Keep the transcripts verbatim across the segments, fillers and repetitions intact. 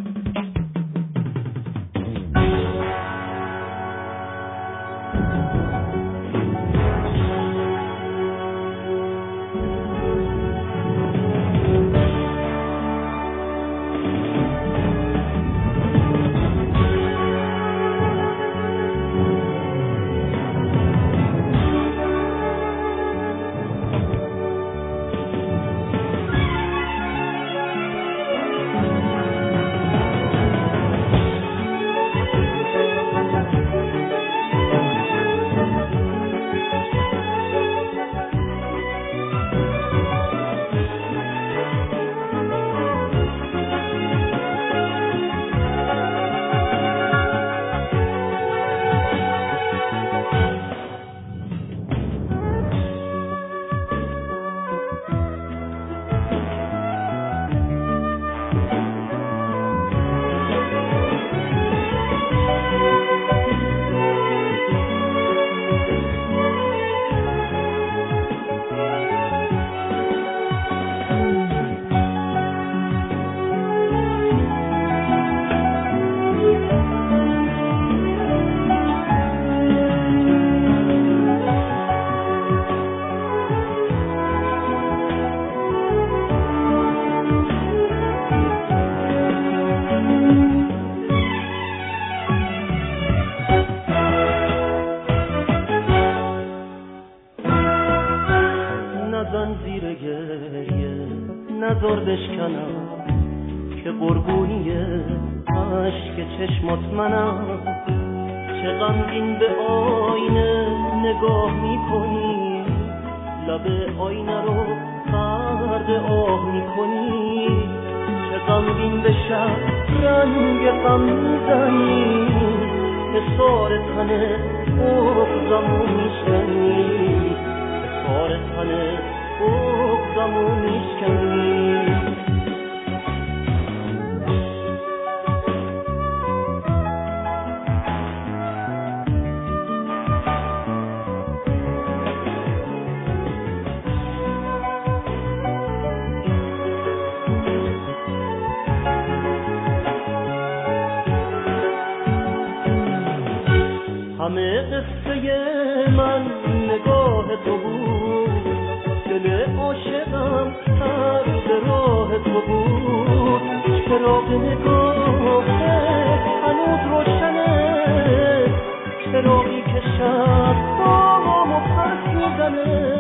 نذار بشکنم که قربونیه عشق چشمات منم. چه غمگین به آینه نگاه میکنی، لب آینه رو فرد آه میکنی. چه غمگین به شب رنگ غم میزنی، حصار تنه بغضمو میشکنی، حصار تنه بغضمو میشکنی. همه قصه من نگاه تو بود، دل عاشقم سر به راه تو بود. چراغ نگاهت هنوز روشنه، چراغی که شب بامو پس میزنه.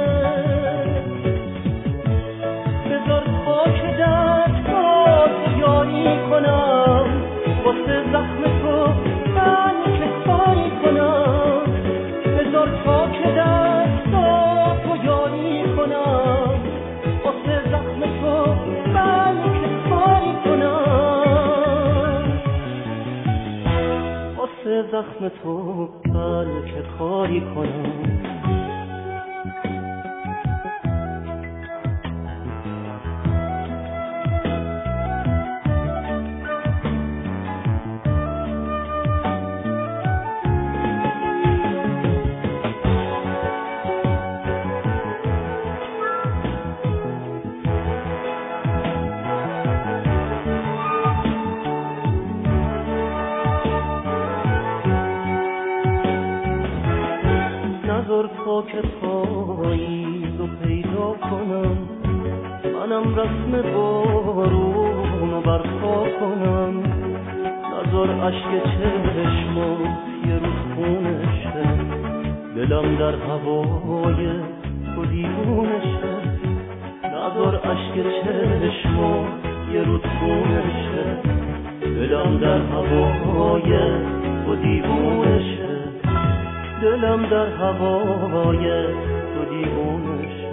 بذار خاک دستات یاری کنم، واسه زخم تو من که کاری کنم. بذار خاک دستات یاری کنم، واسه زخم تو من که کاری کنم. واسه زخم تو بلکه کاری کنم. نذار خاک پاییز رو پیدا کنم، منم رسم بارون رو برپا کنم. نذار عشق چشمات یه روز خونشه، دلم در هوای تو دیوونشه. نذار عشق چشمات یه روز خونشه، دلم در هوای تو دیوونشه. دلم در هوای تو دیوانشه.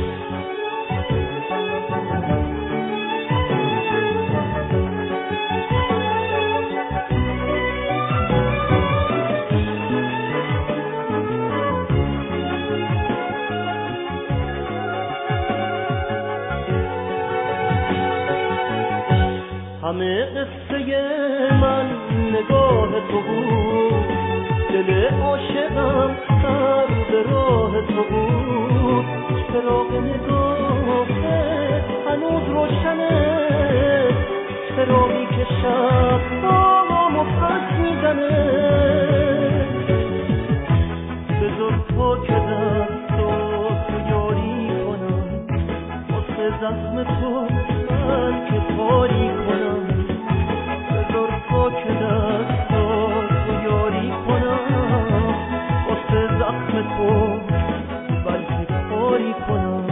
همه قصه من نگاه تو بود، دل عاشقم سر به راه تو بود. چراغ نگاهت هنوز روشنه، چراغی که شب بامو پس میزنه بذار تا که دست و تو یاری کنم واسه زخم تو بلکه کاری کنم بذار تا که دست و تو یاری کنم واسه زخم تو بلکه کاری کنم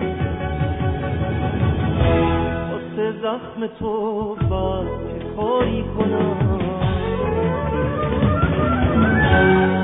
واسه زخم تو بلکه کاری کنم